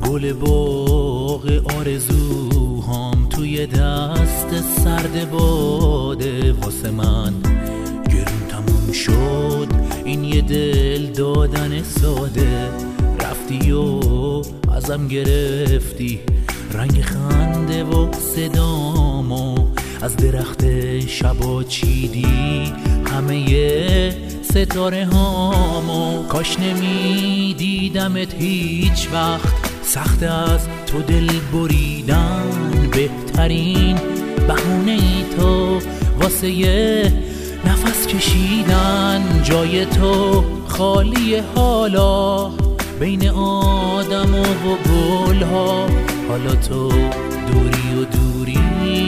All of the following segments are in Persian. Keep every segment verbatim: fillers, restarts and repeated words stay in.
گل باغ آرزوهام توی دست سرد باده واسه من گرون تموم شد. این یه دل دادن ساده، رفتی و ازم گرفتی رنگ خنده و صدامو، از درخت شبا چیدی همه ستاره هامو. کاش نمی دیدمت هیچ وقت، سخت از تو دل بریدن، بهترین بهونه ای تو واسه یه نفس کشیدن. جای تو خالی حالا بین آدم و گل ها، حالا تو دوری و دوری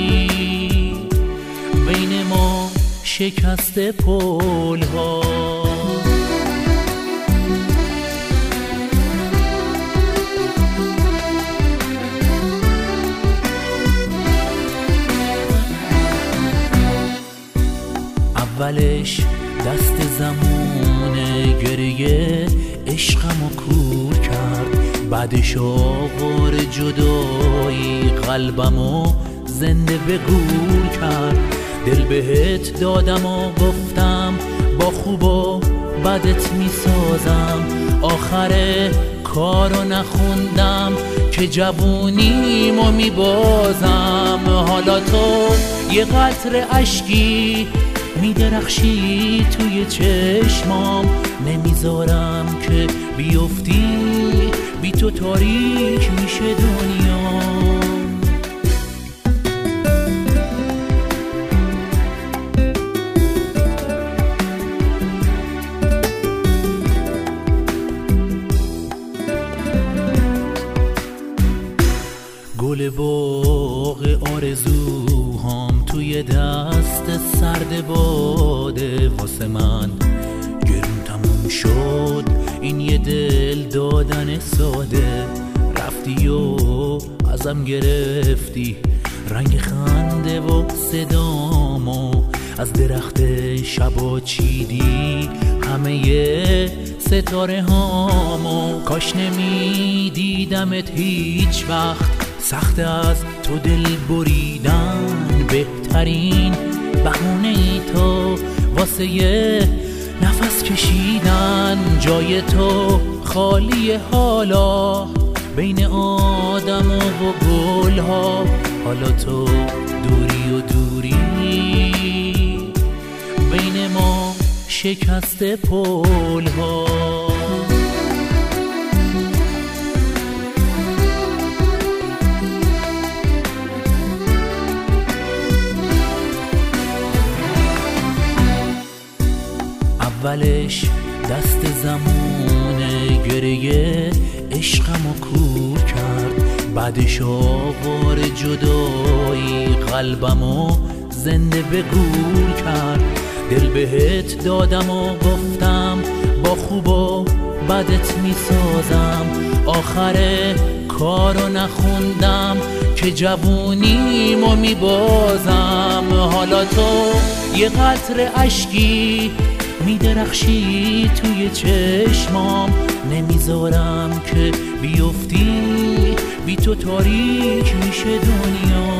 بین ما شکست پل ها. اولش دست زمونه گریه عشقمو کور کرد، بعدش آوار جدایی قلبمو زنده به گور کرد. دل بهت دادم و گفتم با خوب و بدت میسازم، آخر کارو نخوندم که جوونیمو میبازم. حالا تو یه قطره اشکی میدرخشی توی چشمام، نمیذارم که بیفتی، بی تو تاریک میشه دنیا. گل باغ آرزوهام توی دست سرد باده واسه من گرون تموم شد. این یه دل دادن ساده، رفتی و ازم گرفتی رنگ خنده و صدامو، از درخت شبا چیدی همه ستاره هامو. کاش نمی دیدمت هیچ وقت، سخت از تو دل بریدن، بهترین بهونه ای تو واسه یه نفس کشیدن. جای تو خالی حالا بین آدم و گل ها، حالا تو دوری و دوری بین ما شکست پل ها. اولش دست زمونه گریه عشقمو کور کرد، بعدش آوار جدایی قلبمو زنده به گور کرد. دل بهت دادم و گفتم با خوب و بدت میسازم، آخر کارو نخوندم که جوونیمو میبازم. حالا تو یه قطره اشکی میدرخشی توی چشمام، نمیذارم که بیفتی، بی تو تاریک میشه دنیا.